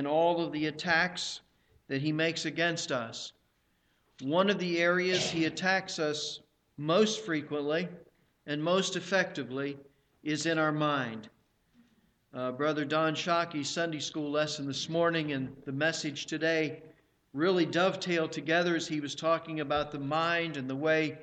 and all of the attacks that he makes against us. One of the areas he attacks us most frequently and most effectively is in our mind. Brother Don Shockey's Sunday school lesson this morning and the message today really dovetailed together as he was talking about the mind and the way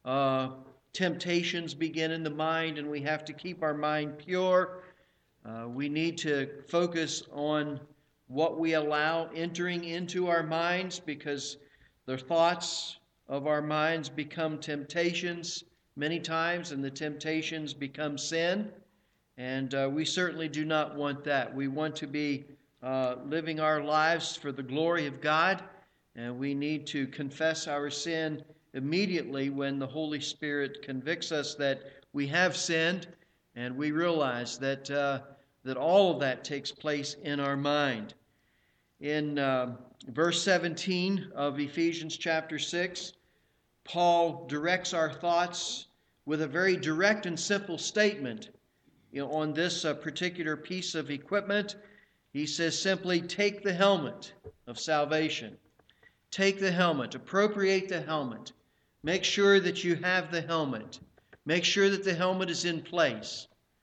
temptations begin in the mind, and we have to keep our mind pure. We need to focus on what we allow entering into our minds, because the thoughts of our minds become temptations many times, and the temptations become sin. And we certainly do not want that. We want to be living our lives for the glory of God, and we need to confess our sin immediately when the Holy Spirit convicts us that we have sinned, and we realize that all of that takes place in our mind. In verse 17 of Ephesians chapter 6, Paul directs our thoughts with a very direct and simple statement. On this particular piece of equipment, he says simply, take the helmet of salvation. Take the helmet. Appropriate the helmet. Make sure that you have the helmet. Make sure that the helmet is in place.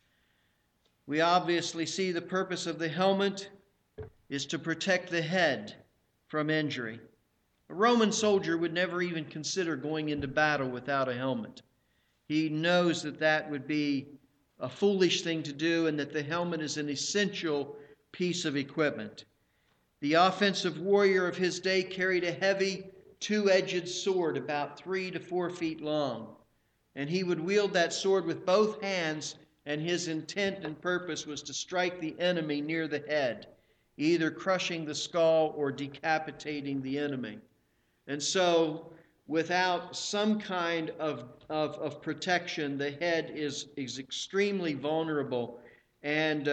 We obviously see the purpose of the helmet is to protect the head from injury. A Roman soldier would never even consider going into battle without a helmet. He knows that that would be a foolish thing to do, and that the helmet is an essential piece of equipment. The offensive warrior of his day carried a heavy two-edged sword about 3 to 4 feet long, and he would wield that sword with both hands, and his intent and purpose was to strike the enemy near the head, either crushing the skull or decapitating the enemy. And so, without some kind of protection, the head is extremely vulnerable, and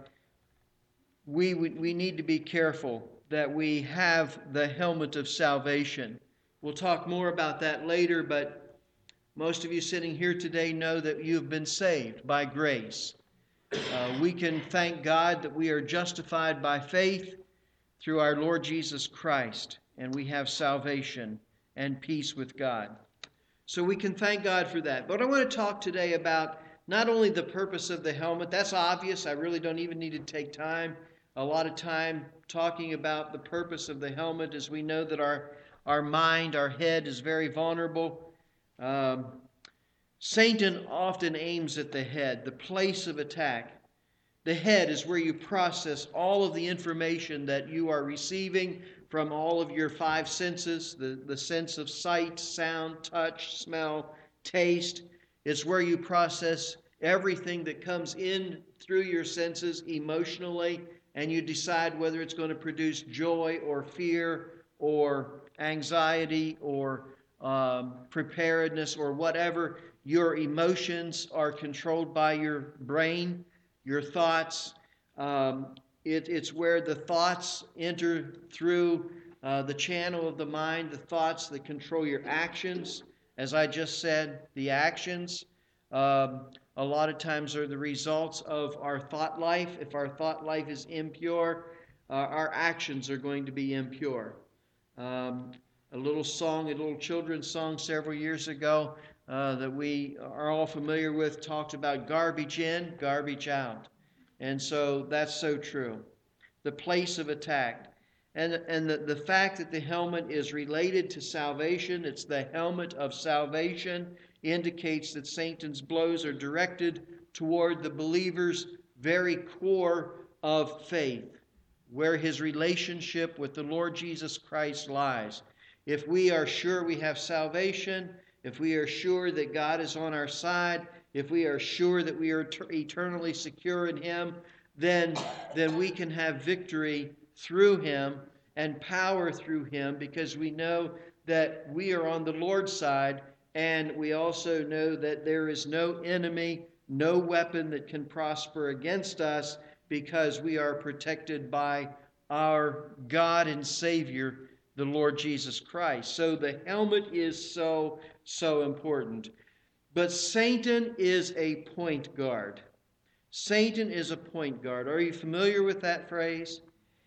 we need to be careful that we have the helmet of salvation. We'll talk more about that later, but most of you sitting here today know that you have been saved by grace. We can thank God that we are justified by faith through our Lord Jesus Christ, and we have salvation and peace with God. So we can thank God for that. But I want to talk today about not only the purpose of the helmet. That's obvious. I really don't even need to take a lot of time talking about the purpose of the helmet, as we know that our mind, our head is very vulnerable. Satan often aims at the head, the place of attack. The head is where you process all of the information that you are receiving from all of your 5 senses, the sense of sight, sound, touch, smell, taste. It's where you process everything that comes in through your senses emotionally, and you decide whether it's going to produce joy or fear or anxiety or preparedness or whatever. Your emotions are controlled by your brain, your thoughts. It's where the thoughts enter through the channel of the mind, the thoughts that control your actions. As I just said, the actions a lot of times are the results of our thought life. If our thought life is impure, our actions are going to be impure. A little children's song several years ago that we are all familiar with talked about garbage in, garbage out. And so that's so true. The place of attack. And the fact that the helmet is related to salvation, it's the helmet of salvation, indicates that Satan's blows are directed toward the believer's very core of faith, where his relationship with the Lord Jesus Christ lies. If we are sure we have salvation, if we are sure that God is on our side, if we are sure that we are eternally secure in Him, then we can have victory through Him and power through Him, because we know that we are on the Lord's side, and we also know that there is no enemy, no weapon that can prosper against us, because we are protected by our God and Savior, the Lord Jesus Christ. So the helmet is so important. But Satan is a point guard. Satan is a point guard. Are you familiar with that phrase?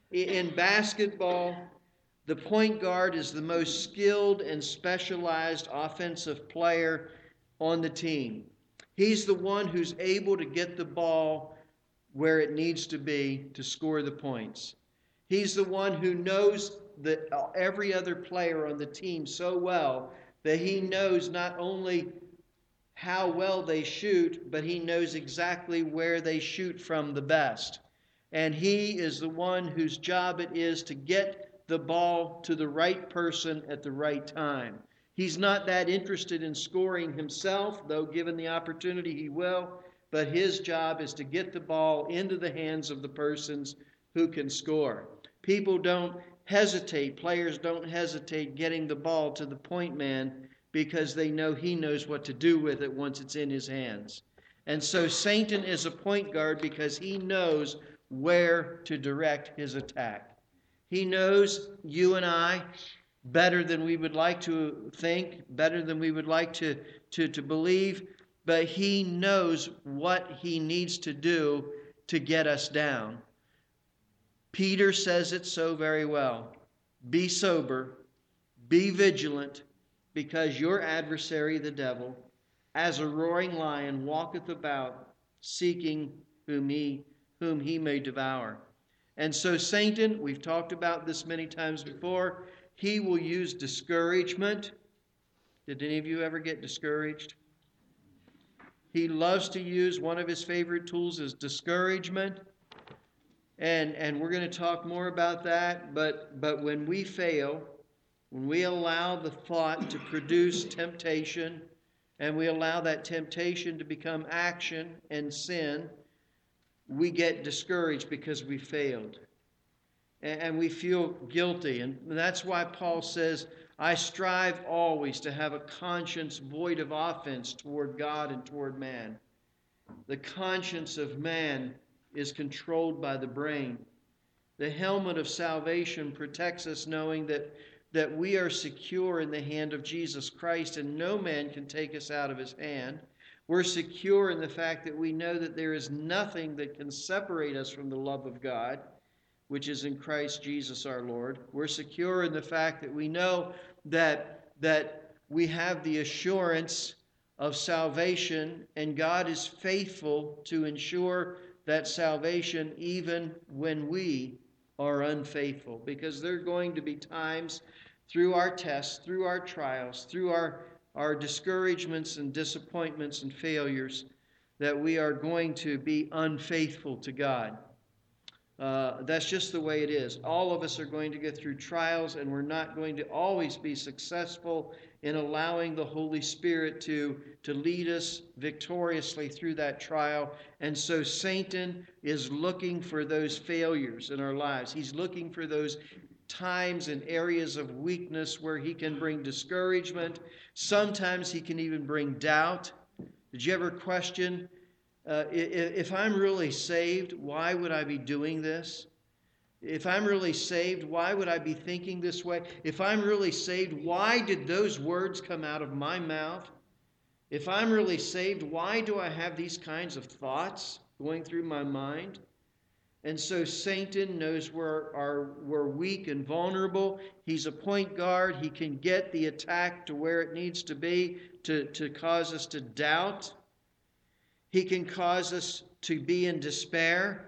In basketball, the point guard is the most skilled and specialized offensive player on the team. He's the one who's able to get the ball where it needs to be to score the points. He's the one who knows every other player on the team so well that he knows not only how well they shoot, but he knows exactly where they shoot from the best. And he is the one whose job it is to get the ball to the right person at the right time. He's not that interested in scoring himself, though given the opportunity he will, but his job is to get the ball into the hands of the persons who can score. People don't hesitate, players don't hesitate getting the ball to the point man because they know he knows what to do with it once it's in his hands. And so Satan is a point guard because he knows where to direct his attack. He knows you and I better than we would like to think, better than we would like to believe, but he knows what he needs to do to get us down. Peter says it so very well. Be sober, be vigilant, because your adversary, the devil, as a roaring lion, walketh about, seeking whom he may devour. And so Satan, we've talked about this many times before, he will use discouragement. Did any of you ever get discouraged? He loves to use, one of his favorite tools is discouragement. And we're going to talk more about that. But when we fail, when we allow the thought to produce temptation, and we allow that temptation to become action and sin, we get discouraged because we failed. And we feel guilty. And that's why Paul says, I strive always to have a conscience void of offense toward God and toward man. The conscience of man is controlled by the brain. The helmet of salvation protects us knowing that we are secure in the hand of Jesus Christ and no man can take us out of his hand. We're secure in the fact that we know that there is nothing that can separate us from the love of God, which is in Christ Jesus our Lord. We're secure in the fact that we know that we have the assurance of salvation, and God is faithful to ensure that salvation even when we are unfaithful. Because there are going to be times through our tests, through our trials, through our discouragements and disappointments and failures, that we are going to be unfaithful to God. That's just the way it is. All of us are going to go through trials, and we're not going to always be successful in allowing the Holy Spirit to lead us victoriously through that trial. And so Satan is looking for those failures in our lives. He's looking for those times and areas of weakness where he can bring discouragement. Sometimes he can even bring doubt. Did you ever question, if I'm really saved, why would I be doing this? If I'm really saved, why would I be thinking this way? If I'm really saved, why did those words come out of my mouth? If I'm really saved, why do I have these kinds of thoughts going through my mind? And so Satan knows we're weak and vulnerable. He's a point guard. He can get the attack to where it needs to be to cause us to doubt. He can cause us to be in despair.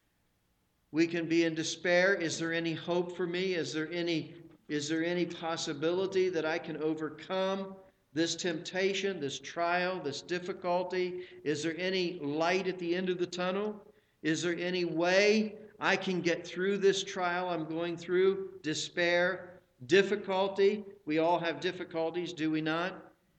We can be in despair. Is there any hope for me? Is there any possibility that I can overcome this temptation, this trial, this difficulty? Is there any light at the end of the tunnel? Is there any way I can get through this trial I'm going through? Despair, difficulty. We all have difficulties, do we not?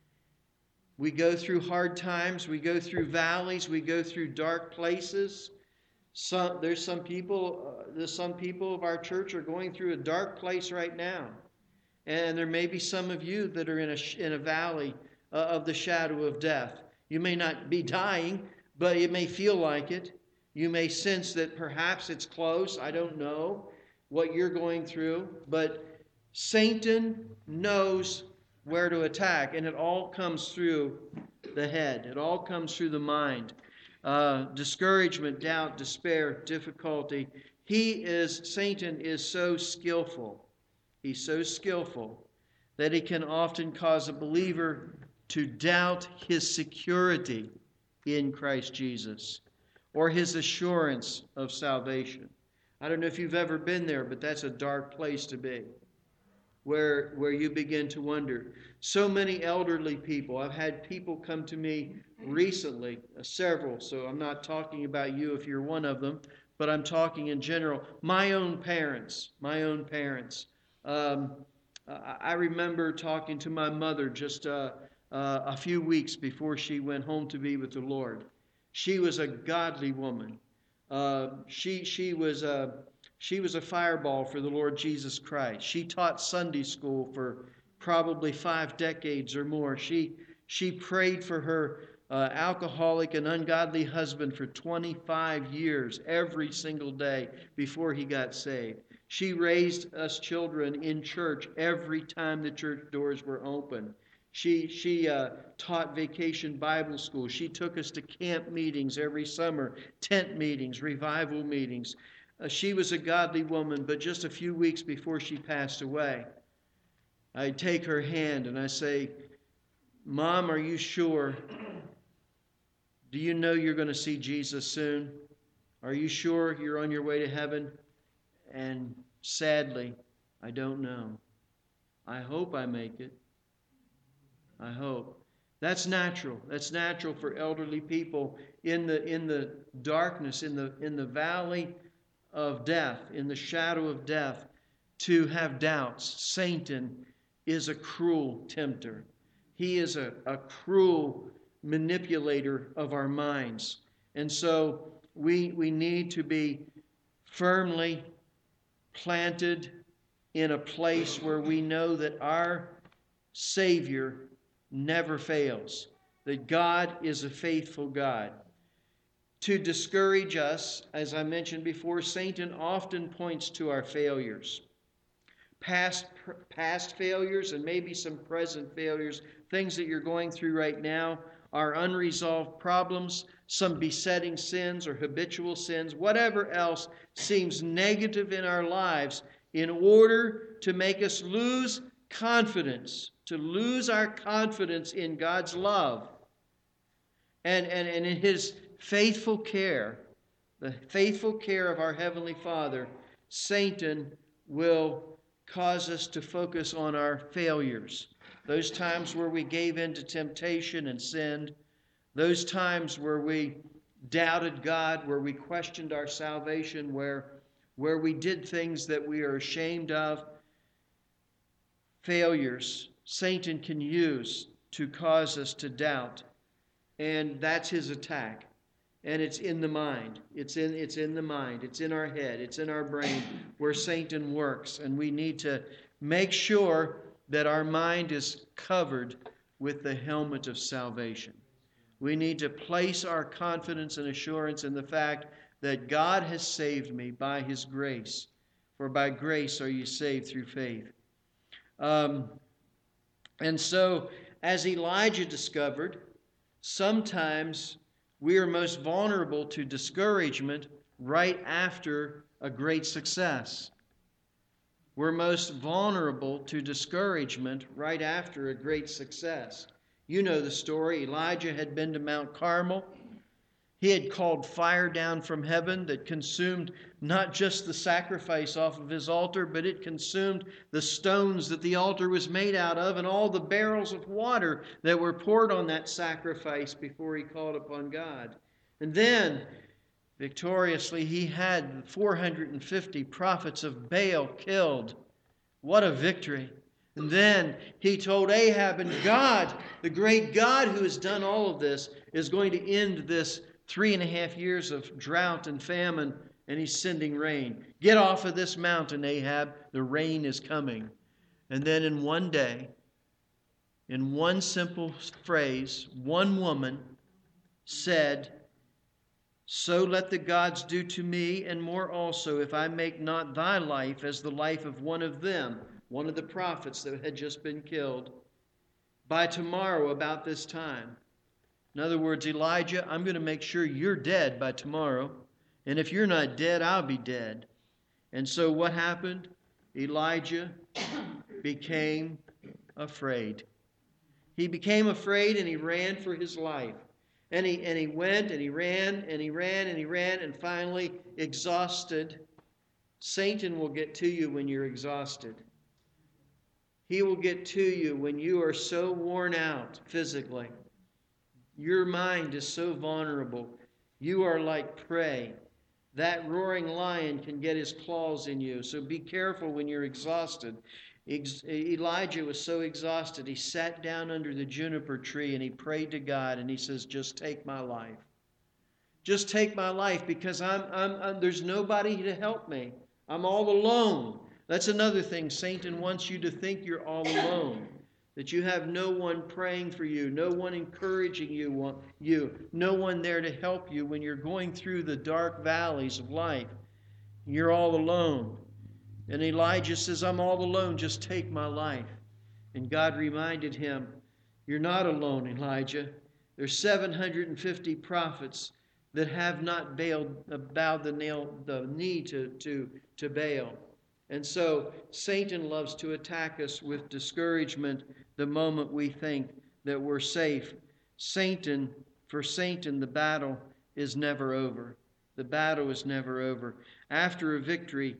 We go through hard times. We go through valleys. We go through dark places. There's some people of our church are going through a dark place right now. And there may be some of you that are in a valley of the shadow of death. You may not be dying, but it may feel like it. You may sense that perhaps it's close. I don't know what you're going through. But Satan knows where to attack. And it all comes through the head. It all comes through the mind. Discouragement, doubt, despair, difficulty. Satan is so skillful. He's so skillful that he can often cause a believer to doubt his security in Christ Jesus or his assurance of salvation. I don't know if you've ever been there, but that's a dark place to be, where you begin to wonder. So many elderly people. I've had people come to me recently, several, so I'm not talking about you if you're one of them, but I'm talking in general. My own parents. I remember talking to my mother just a few weeks before she went home to be with the Lord. She was a godly woman. She was a fireball for the Lord Jesus Christ. She taught Sunday school for probably 5 decades or more. She prayed for her alcoholic and ungodly husband for 25 years, every single day before he got saved. She raised us children in church every time the church doors were open. She taught vacation Bible school. She took us to camp meetings every summer, tent meetings, revival meetings. She was a godly woman, but just a few weeks before she passed away, I take her hand and I say, "Mom, are you sure? Do you know you're going to see Jesus soon? Are you sure you're on your way to heaven?" And sadly, I don't know. I hope I make it. I hope. That's natural. That's natural for elderly people in the darkness, in the valley of death, in the shadow of death, to have doubts. Satan is a cruel tempter. He is a cruel manipulator of our minds. And so we need to be firmly planted in a place where we know that our Savior never fails, that God is a faithful God. To discourage us, as I mentioned before, Satan often points to our failures. Past failures and maybe some present failures, things that you're going through right now, are unresolved problems, some besetting sins or habitual sins, whatever else seems negative in our lives, in order to make us lose confidence, to lose our confidence in God's love and in His faithful care, the faithful care of our Heavenly Father. Satan will cause us to focus on our failures. Those times where we gave in to temptation and sinned, those times where we doubted God, where we questioned our salvation, where we did things that we are ashamed of, failures Satan can use to cause us to doubt. And that's his attack. And it's in the mind. It's in the mind. It's in our head. It's in our brain where Satan works. And we need to make sure that our mind is covered with the helmet of salvation. We need to place our confidence and assurance in the fact that God has saved me by His grace. For by grace are you saved through faith. And so, as Elijah discovered, sometimes we are most vulnerable to discouragement right after a great success. We're most vulnerable to discouragement right after a great success. You know the story. Elijah had been to Mount Carmel. He had called fire down from heaven that consumed not just the sacrifice off of his altar, but it consumed the stones that the altar was made out of and all the barrels of water that were poured on that sacrifice before he called upon God. And then, victoriously, he had 450 prophets of Baal killed. What a victory. And then he told Ahab, and God, the great God who has done all of this, is going to end this 3.5 years of drought and famine, and He's sending rain. Get off of this mountain, Ahab. The rain is coming. And then in one day, in one simple phrase, one woman said, "So let the gods do to me, and more also, if I make not thy life as the life of one of them," one of the prophets that had just been killed, "by tomorrow about this time." In other words, Elijah, I'm going to make sure you're dead by tomorrow. And if you're not dead, I'll be dead. And so what happened? Elijah became afraid. He became afraid and he ran for his life. And he went and he ran and he ran and he ran, and finally, exhausted. Satan will get to you when you're exhausted. He will get to you when you are so worn out physically. Your mind is so vulnerable. You are like prey. That roaring lion can get his claws in you. So be careful when you're exhausted. Elijah was so exhausted, he sat down under the juniper tree and he prayed to God, and he says, just take my life. Just take my life, because there's nobody to help me. I'm all alone. That's another thing. Satan wants you to think you're all alone, that you have no one praying for you, no one encouraging you, no one there to help you when you're going through the dark valleys of life. You're all alone. And Elijah says, I'm all alone, just take my life. And God reminded him, you're not alone, Elijah. There's 750 prophets that have not bowed the knee to Baal. And so Satan loves to attack us with discouragement the moment we think that we're safe. For Satan, the battle is never over. The battle is never over. After a victory,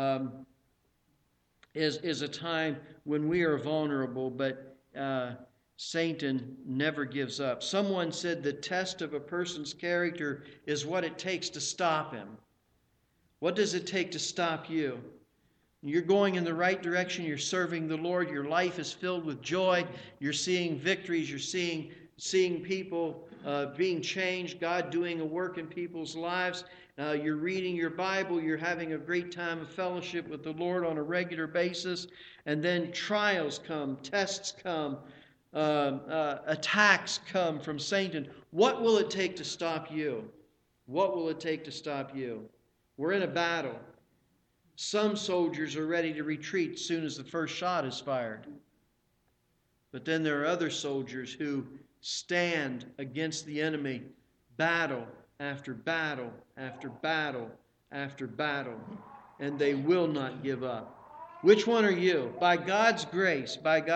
is a time when we are vulnerable, but Satan never gives up. Someone said the test of a person's character is what it takes to stop him. What does it take to stop you? You're going in the right direction. You're serving the Lord. Your life is filled with joy. You're seeing victories. You're seeing people being changed, God doing a work in people's lives. You're reading your Bible. You're having a great time of fellowship with the Lord on a regular basis. And then trials come, tests come, attacks come from Satan. What will it take to stop you? What will it take to stop you? We're in a battle. Some soldiers are ready to retreat as soon as the first shot is fired. But then there are other soldiers who stand against the enemy, battle after battle after battle after battle, and they will not give up. Which one are you? By God's grace,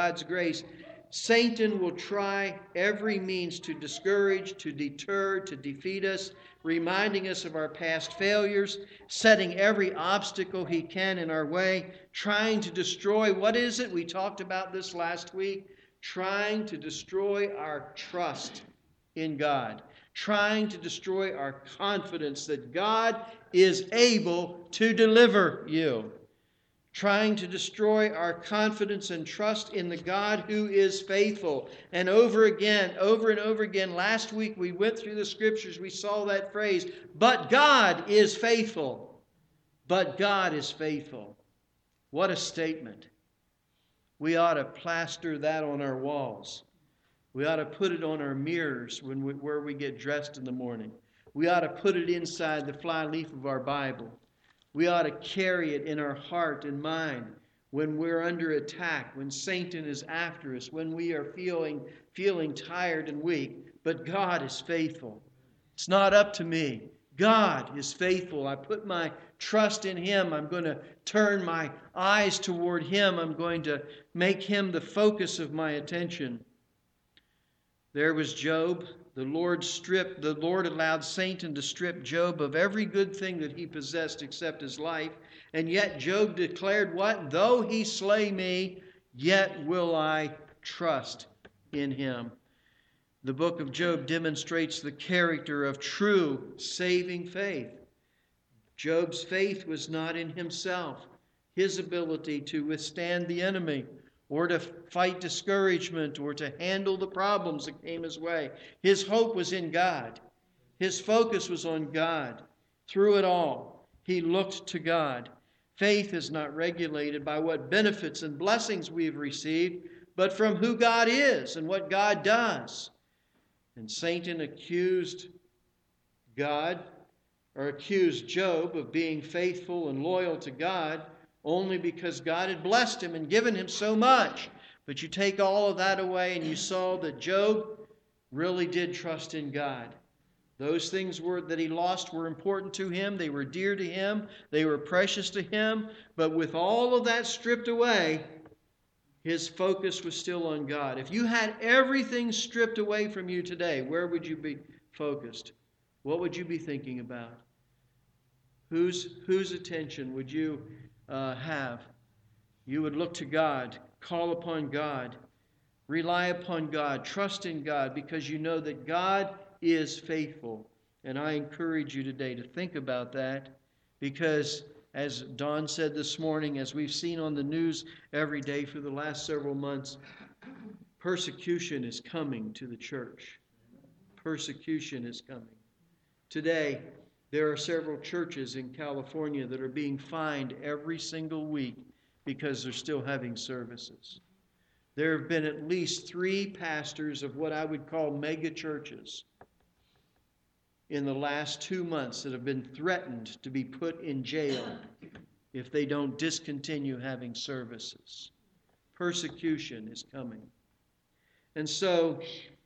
Satan will try every means to discourage, to deter, to defeat us, reminding us of our past failures, setting every obstacle he can in our way, trying to destroy, what is it? We talked about this last week. Trying to destroy our trust in God. Trying to destroy our confidence that God is able to deliver you. Trying to destroy our confidence and trust in the God who is faithful. And over and over again, last week we went through the scriptures, we saw that phrase, but God is faithful. But God is faithful. What a statement. We ought to plaster that on our walls. We ought to put it on our mirrors where we get dressed in the morning. We ought to put it inside the flyleaf of our Bible. We ought to carry it in our heart and mind when we're under attack, when Satan is after us, when we are feeling tired and weak. But God is faithful. It's not up to me. God is faithful. I put my trust in Him. I'm going to turn my eyes toward Him. I'm going to make Him the focus of my attention. There was Job. The Lord allowed Satan to strip Job of every good thing that he possessed except his life. And yet Job declared what? Though he slay me, yet will I trust in Him. The book of Job demonstrates the character of true saving faith. Job's faith was not in himself, his ability to withstand the enemy, or to fight discouragement, or to handle the problems that came his way. His hope was in God. His focus was on God. Through it all, he looked to God. Faith is not regulated by what benefits and blessings we've received, but from who God is and what God does. And Satan accused Job of being faithful and loyal to God only because God had blessed him and given him so much. But you take all of that away and you saw that Job really did trust in God. Those things that he lost were important to him. They were dear to him. They were precious to him. But with all of that stripped away, his focus was still on God. If you had everything stripped away from you today, where would you be focused? What would you be thinking about? Whose attention would you have? You would look to God, call upon God, rely upon God, trust in God, because you know that God is faithful. And I encourage you today to think about that, because as Don said this morning, as we've seen on the news every day for the last several months, persecution is coming to the church. Persecution is coming. Today, there are several churches in California that are being fined every single week because they're still having services. There have been at least 3 pastors of what I would call mega churches in the last 2 months that have been threatened to be put in jail if they don't discontinue having services. Persecution is coming. And so,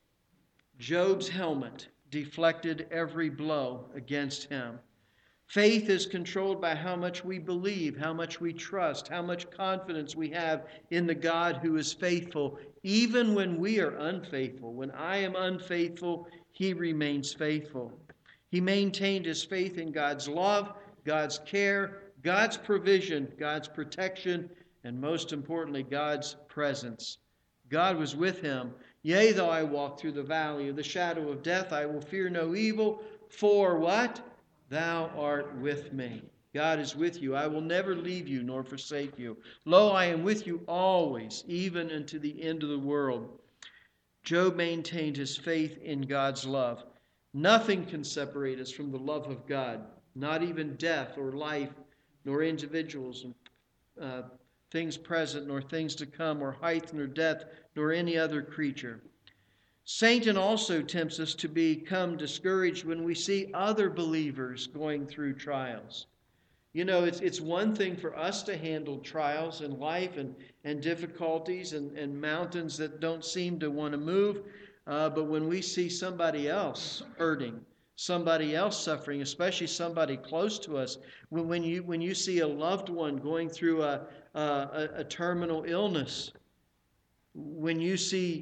Job's helmet deflected every blow against him. Faith is controlled by how much we believe, how much we trust, how much confidence we have in the God who is faithful, even when we are unfaithful. When I am unfaithful, He remains faithful. He maintained his faith in God's love, God's care, God's provision, God's protection, and most importantly, God's presence. God was with him. Yea, though I walk through the valley of the shadow of death, I will fear no evil. For what? Thou art with me. God is with you. I will never leave you nor forsake you. Lo, I am with you always, even unto the end of the world. Job maintained his faith in God's love. Nothing can separate us from the love of God, not even death or life, nor individuals, things present, nor things to come, or height, nor depth, nor any other creature. Satan also tempts us to become discouraged when we see other believers going through trials. You know, it's one thing for us to handle trials in life and difficulties and mountains that don't seem to want to move. But when we see somebody else hurting, somebody else suffering, especially somebody close to us, when you see a loved one going through a terminal illness, when you see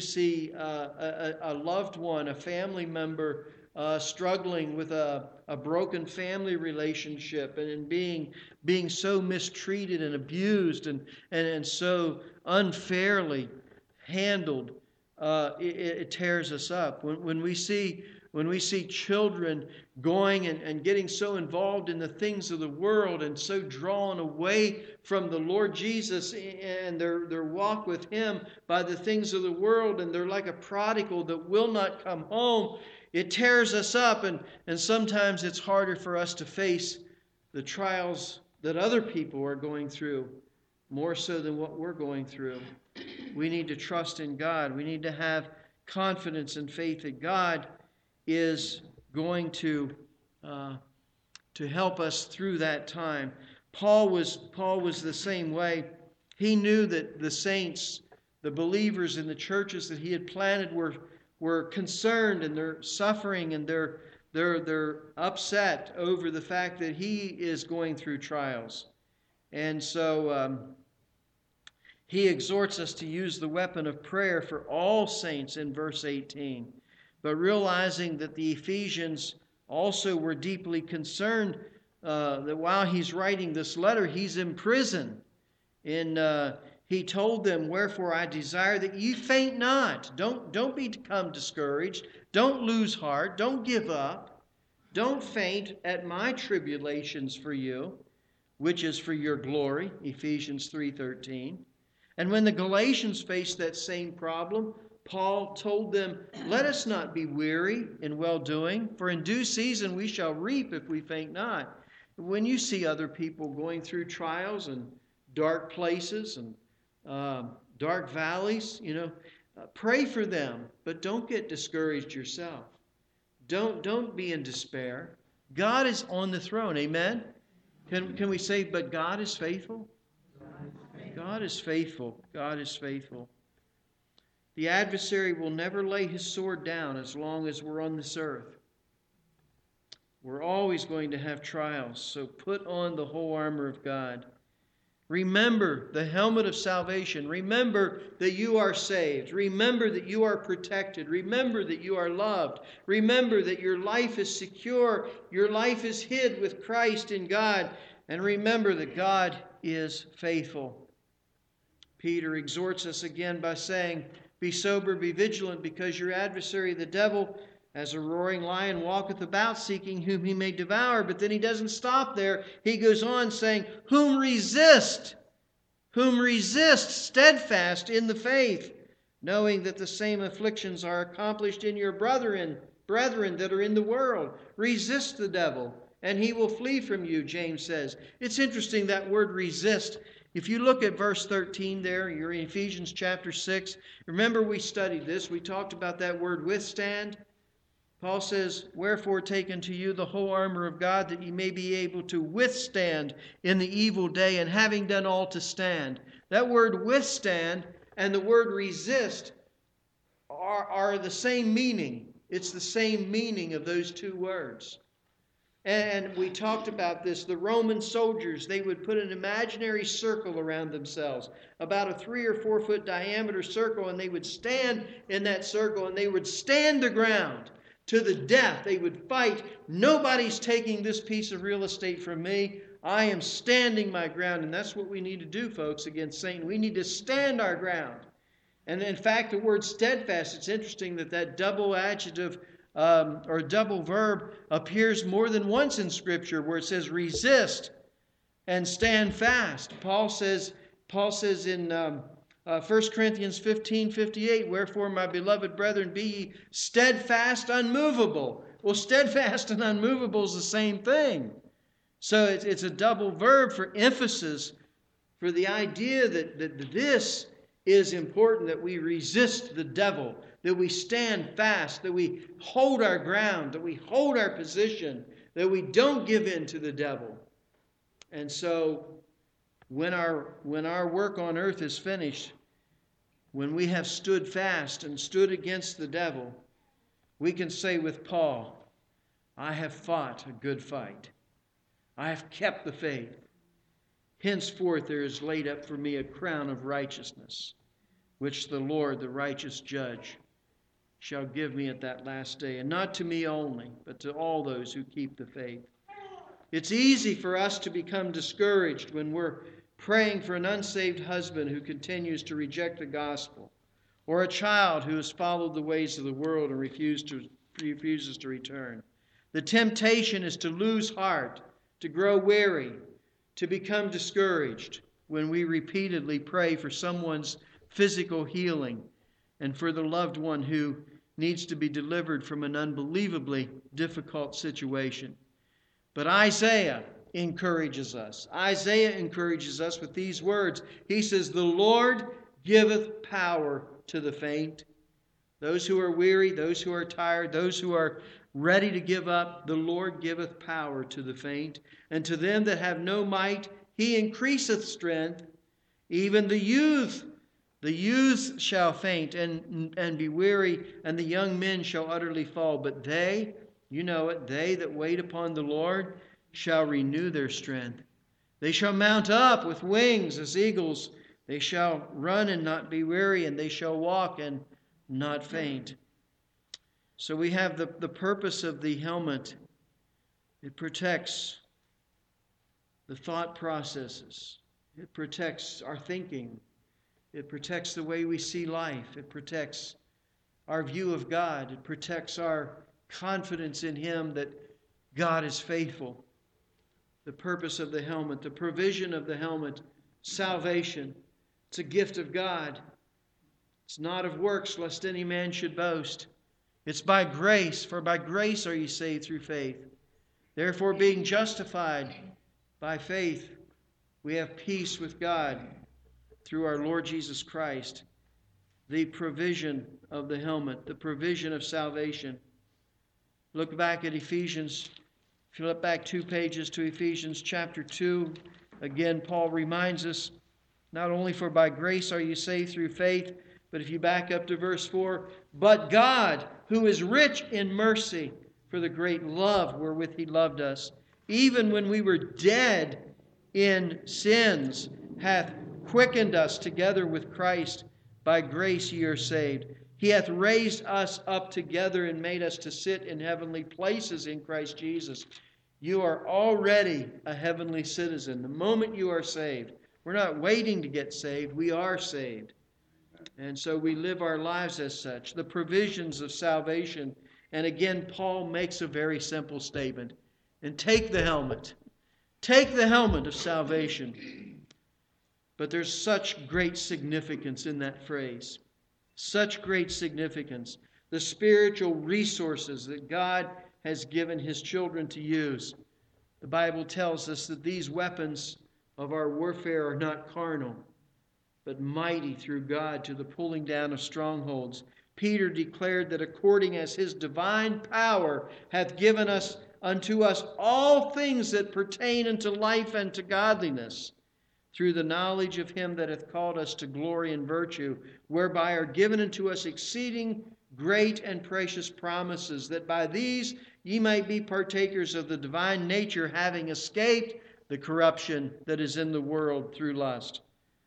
a loved one, a family member struggling with a broken family relationship and being so mistreated and abused and so unfairly handled, it tears us up. When we see children going and getting so involved in the things of the world and so drawn away from the Lord Jesus and their walk with Him by the things of the world, and they're like a prodigal that will not come home, it tears us up, and sometimes it's harder for us to face the trials that other people are going through, more so than what we're going through. We need to trust in God. We need to have confidence and faith that God is going to help us through that time. Paul was the same way. He knew that the saints, the believers in the churches that he had planted were concerned, and they're suffering, and they're upset over the fact that he is going through trials. And so he exhorts us to use the weapon of prayer for all saints in verse 18. But realizing that the Ephesians also were deeply concerned that while he's writing this letter, he's in prison. And he told them, "Wherefore I desire that ye faint not." Don't become discouraged. Don't lose heart. Don't give up. Don't faint at my tribulations for you, which is for your glory, Ephesians 3:13. And when the Galatians faced that same problem, Paul told them, "Let us not be weary in well-doing, for in due season we shall reap if we faint not." When you see other people going through trials and dark places and dark valleys, pray for them, but don't get discouraged yourself. Don't be in despair. God is on the throne. Amen? Can we say, but God is faithful? God is faithful. God is faithful. The adversary will never lay his sword down as long as we're on this earth. We're always going to have trials, so put on the whole armor of God. Remember the helmet of salvation. Remember that you are saved. Remember that you are protected. Remember that you are loved. Remember that your life is secure. Your life is hid with Christ in God. And remember that God is faithful. Peter exhorts us again by saying, be sober, be vigilant, because your adversary, the devil, as a roaring lion, walketh about, seeking whom he may devour. But then he doesn't stop there. He goes on saying, whom resist steadfast in the faith, knowing that the same afflictions are accomplished in your brethren that are in the world. Resist the devil, and he will flee from you, James says. It's interesting, that word resist. If you look at verse 13 there, you're in Ephesians chapter 6. Remember, we studied this. We talked about that word withstand. Paul says, wherefore take unto you the whole armor of God, that ye may be able to withstand in the evil day, and having done all to stand. That word withstand and the word resist are the same meaning. It's the same meaning of those two words. And we talked about this. The Roman soldiers, they would put an imaginary circle around themselves, about a 3 or 4 foot diameter circle, and they would stand in that circle, and they would stand the ground to the death. They would fight. Nobody's taking this piece of real estate from me. I am standing my ground. And that's what we need to do, folks, against Satan. We need to stand our ground. And in fact, the word steadfast, it's interesting that double adjective or double verb appears more than once in Scripture, where it says resist and stand fast. Paul says in 1 Corinthians 15:58, wherefore, my beloved brethren, be ye steadfast, unmovable. Well, steadfast and unmovable is the same thing. So it's a double verb for emphasis, for the idea that this is important, that we resist the devil, that we stand fast, that we hold our ground, that we hold our position, that we don't give in to the devil. And so when our work on earth is finished, when we have stood fast and stood against the devil, we can say with Paul, I have fought a good fight. I have kept the faith. Henceforth there is laid up for me a crown of righteousness, which the Lord, the righteous judge, shall give me at that last day. And not to me only, but to all those who keep the faith. It's easy for us to become discouraged when we're praying for an unsaved husband who continues to reject the gospel, or a child who has followed the ways of the world and refuses to return. The temptation is to lose heart, to grow weary, to become discouraged when we repeatedly pray for someone's physical healing and for the loved one who needs to be delivered from an unbelievably difficult situation. But Isaiah encourages us. Isaiah encourages us with these words. He says, the Lord giveth power to the faint. Those who are weary, those who are tired, those who are ready to give up, the Lord giveth power to the faint. And to them that have no might, he increaseth strength. Even the youth shall faint and be weary, and the young men shall utterly fall. But they, you know it, they that wait upon the Lord shall renew their strength. They shall mount up with wings as eagles. They shall run and not be weary, and they shall walk and not faint. So we have the purpose of the helmet. It protects the thought processes. It protects our thinking. It protects the way we see life. It protects our view of God. It protects our confidence in Him that God is faithful. The purpose of the helmet, the provision of the helmet, salvation. It's a gift of God. It's not of works, lest any man should boast. It's by grace, for by grace are ye saved through faith. Therefore, being justified by faith, we have peace with God through our Lord Jesus Christ. The provision of the helmet, the provision of salvation. Look back at Ephesians. If you look back 2 pages to Ephesians chapter 2, again, Paul reminds us, not only for by grace are you saved through faith, but if you back up to verse 4, but God, who is rich in mercy, for the great love wherewith he loved us, even when we were dead in sins, hath quickened us together with Christ. By grace ye are saved. He hath raised us up together and made us to sit in heavenly places in Christ Jesus. You are already a heavenly citizen the moment you are saved. We're not waiting to get saved. We are saved. And so we live our lives as such. The provisions of salvation. And again, Paul makes a very simple statement. And take the helmet. Take the helmet of salvation. But there's such great significance in that phrase. Such great significance. The spiritual resources that God has given his children to use. The Bible tells us that these weapons of our warfare are not carnal, but mighty through God to the pulling down of strongholds. Peter declared that according as his divine power hath given us unto us all things that pertain unto life and to godliness, through the knowledge of him that hath called us to glory and virtue, whereby are given unto us exceeding great and precious promises, that by these ye might be partakers of the divine nature, having escaped the corruption that is in the world through lust.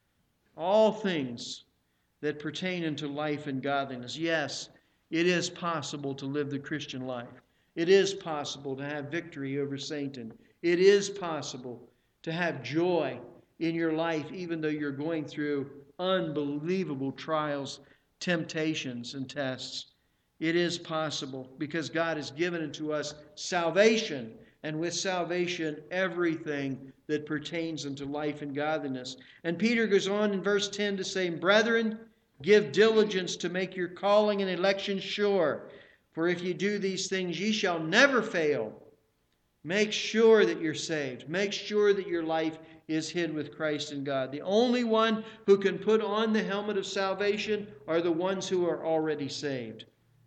All things that pertain unto life and godliness. Yes, it is possible to live the Christian life. It is possible to have victory over Satan. It is possible to have joy in your life, even though you're going through unbelievable trials, temptations, and tests. It is possible because God has given unto us salvation, and with salvation, everything that pertains unto life and godliness. And Peter goes on in verse 10 to say, Brethren, give diligence to make your calling and election sure. For if ye do these things, ye shall never fail. Make sure that you're saved. Make sure that your life is hid with Christ in God. The only one who can put on the helmet of salvation are the ones who are already saved.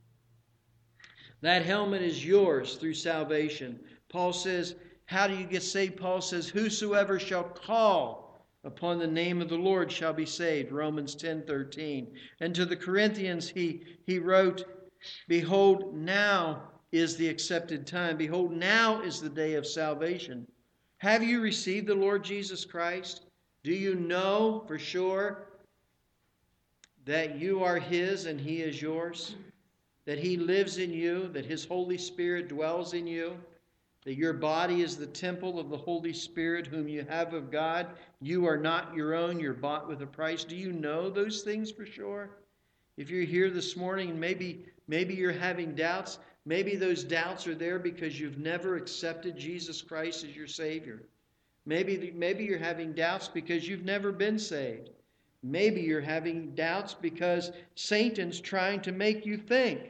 That helmet is yours through salvation. Paul says, how do you get saved? Paul says, whosoever shall call upon the name of the Lord shall be saved. Romans 10:13. And to the Corinthians he wrote, Behold, now is the accepted time. Behold, now is the day of salvation. Have you received the Lord Jesus Christ? Do you know for sure that you are his and he is yours? That he lives in you, that his Holy Spirit dwells in you, that your body is the temple of the Holy Spirit whom you have of God. You are not your own, you're bought with a price. Do you know those things for sure? If you're here this morning and maybe you're having doubts, maybe those doubts are there because you've never accepted Jesus Christ as your Savior. Maybe you're having doubts because you've never been saved. Maybe you're having doubts because Satan's trying to make you think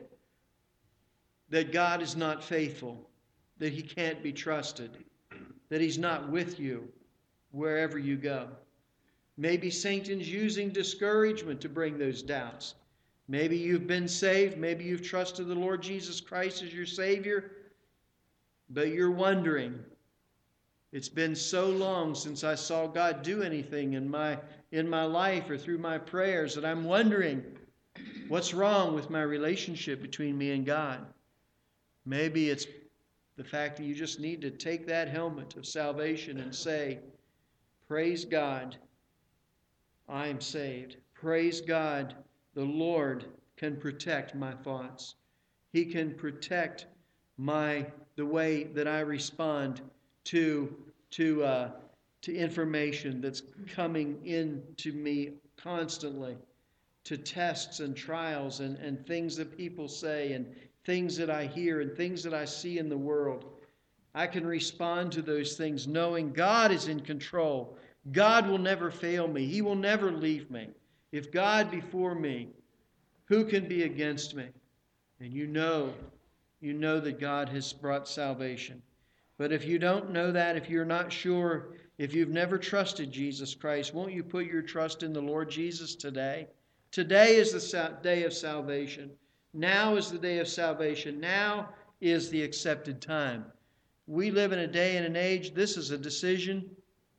that God is not faithful, that he can't be trusted, that he's not with you wherever you go. Maybe Satan's using discouragement to bring those doubts. Maybe you've been saved. Maybe you've trusted the Lord Jesus Christ as your Savior. But you're wondering, it's been so long since I saw God do anything in my life or through my prayers that I'm wondering, what's wrong with my relationship between me and God? Maybe it's the fact that you just need to take that helmet of salvation and say, praise God, I am saved. Praise God, the Lord can protect my thoughts. He can protect the way that I respond to information that's coming into me constantly, to tests and trials and things that people say and things that I hear and things that I see in the world. I can respond to those things knowing God is in control. God will never fail me. He will never leave me. If God be for me, who can be against me? And you know that God has brought salvation. But if you don't know that, if you're not sure, if you've never trusted Jesus Christ, won't you put your trust in the Lord Jesus today? Today is the day of salvation. Now is the day of salvation. Now is the accepted time. We live in a day and an age, this is a decision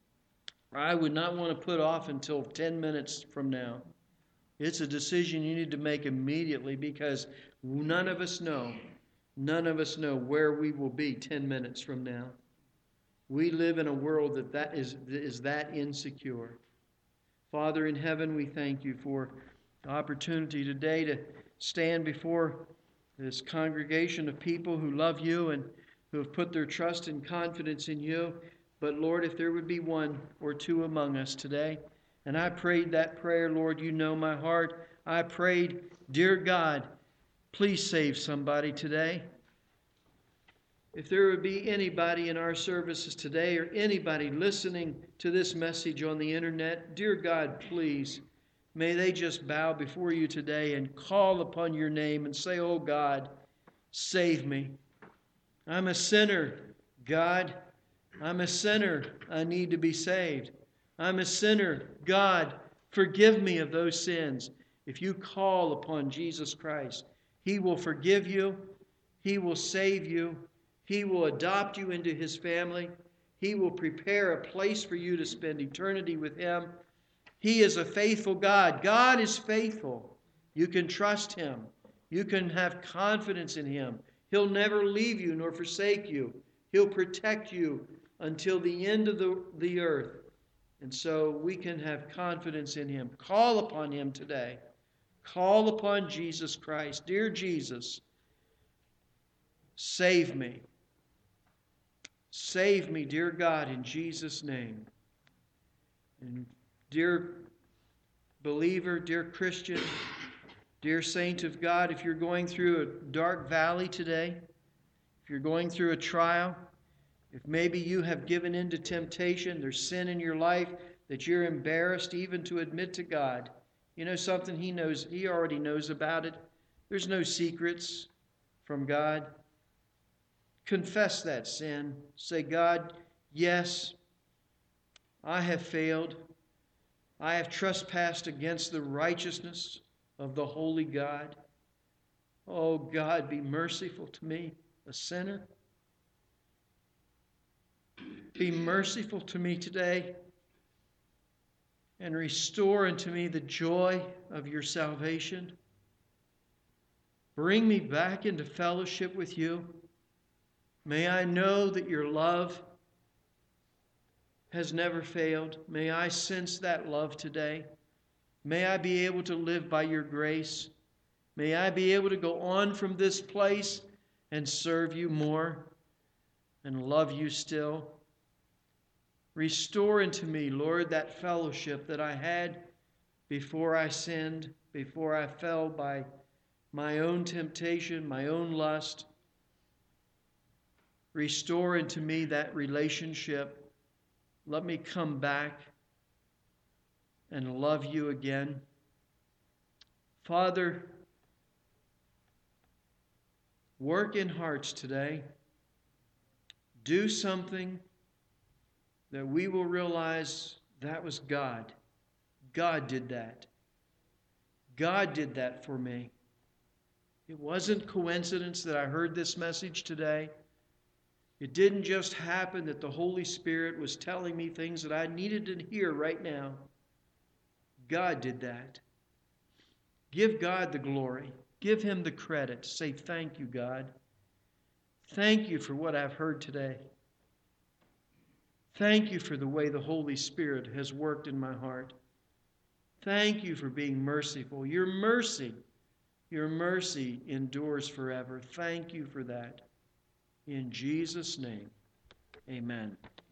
I would not want to put off until 10 minutes from now. It's a decision you need to make immediately because none of us know None of us know where we will be 10 minutes from now. We live in a world that is that insecure. Father in heaven, we thank you for the opportunity today to stand before this congregation of people who love you and who have put their trust and confidence in you. But Lord, if there would be one or two among us today, and I prayed that prayer, Lord, you know my heart. I prayed, dear God, please save somebody today. If there would be anybody in our services today or anybody listening to this message on the internet, dear God, please, may they just bow before you today and call upon your name and say, oh God, save me. I'm a sinner, God. I'm a sinner. I need to be saved. I'm a sinner. God, forgive me of those sins. If you call upon Jesus Christ, He will forgive you. He will save you. He will adopt you into His family. He will prepare a place for you to spend eternity with Him. He is a faithful God. God is faithful. You can trust Him. You can have confidence in Him. He'll never leave you nor forsake you. He'll protect you until the end of the earth. And so we can have confidence in Him. Call upon Him today. Call upon Jesus Christ. Dear Jesus, save me. Save me, dear God, in Jesus' name. And dear believer, dear Christian, dear saint of God, if you're going through a dark valley today, if you're going through a trial, if maybe you have given in to temptation, there's sin in your life that you're embarrassed even to admit to God. You know something? He knows. He already knows about it. There's no secrets from God. Confess that sin. Say, God, yes, I have failed. I have trespassed against the righteousness of the holy God. Oh, God, be merciful to me, a sinner. Be merciful to me today and restore unto me the joy of your salvation. Bring me back into fellowship with you. May I know that your love has never failed. May I sense that love today. May I be able to live by your grace. May I be able to go on from this place and serve you more and love you still. Restore unto me, Lord, that fellowship that I had before I sinned, before I fell by my own temptation, my own lust. Restore unto me that relationship. Let me come back and love you again. Father, work in hearts today. Do something that we will realize that was God. God did that. God did that for me. It wasn't coincidence that I heard this message today. It didn't just happen that the Holy Spirit was telling me things that I needed to hear right now. God did that. Give God the glory. Give Him the credit. Say, thank you, God. Thank you for what I've heard today. Thank you for the way the Holy Spirit has worked in my heart. Thank you for being merciful. Your mercy endures forever. Thank you for that. In Jesus' name, amen.